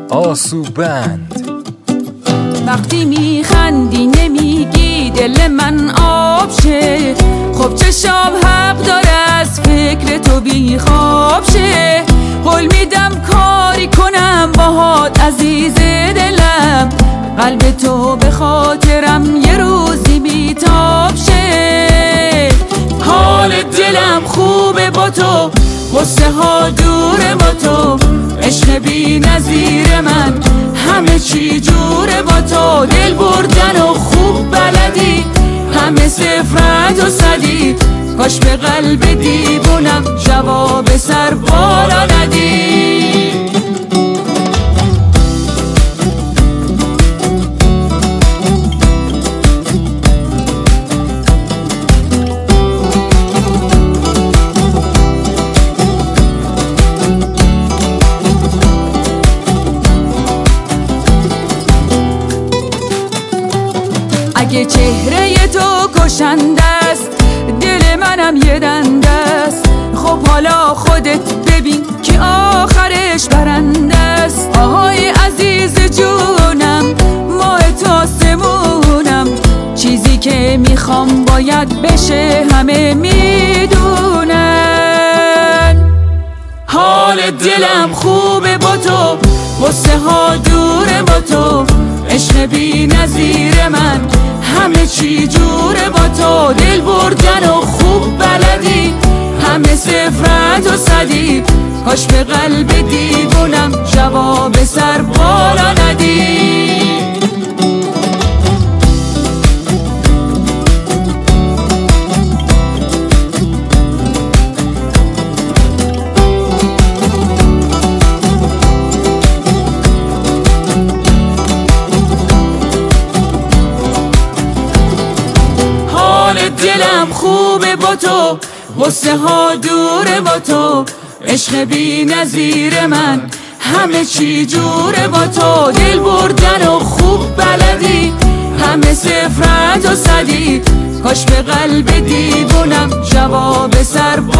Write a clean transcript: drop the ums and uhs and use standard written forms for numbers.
آسو بند. وقتی میخندی نمیگی دل من آب شه، خب چشام حق داره از فکر تو بیخواب شه. قول میدم کاری کنم باهات عزیز دلم، قلب تو به خاطرم یه روزی بیتاب شه. حال دلم خوبه با تو، غصه ها دوره با تو، عشق بی نظیر من همه چی جوره با تو. دل بردن و خوب بلدی، همه صفرت و صدی، کاش به قلب دیوونم جواب سر بالا ندی. اگه چهره تو کشنده است، دل منم یه دنده است. خب حالا خودت ببین که آخرش برنده است. آهای عزیز جونم، ماه تو آسمونم، چیزی که میخوام باید بشه همه میدونن. حال دلم خوبه با تو، غصه ها دوره با تو، عشق بی نظیر من همه چی جوره با تو. دل بردن و خوب بلدی، همه صفرت و صدی، کاش به قلب دیوونم جواب سر بالا ندی. دلم خوبه با تو، غصه ها دوره با تو، عشق بی نظیر من همه چی جوره با تو. دل بردن و خوب بلدی، همه صفرت و صدی، کاش به قلب دیوونم جواب سر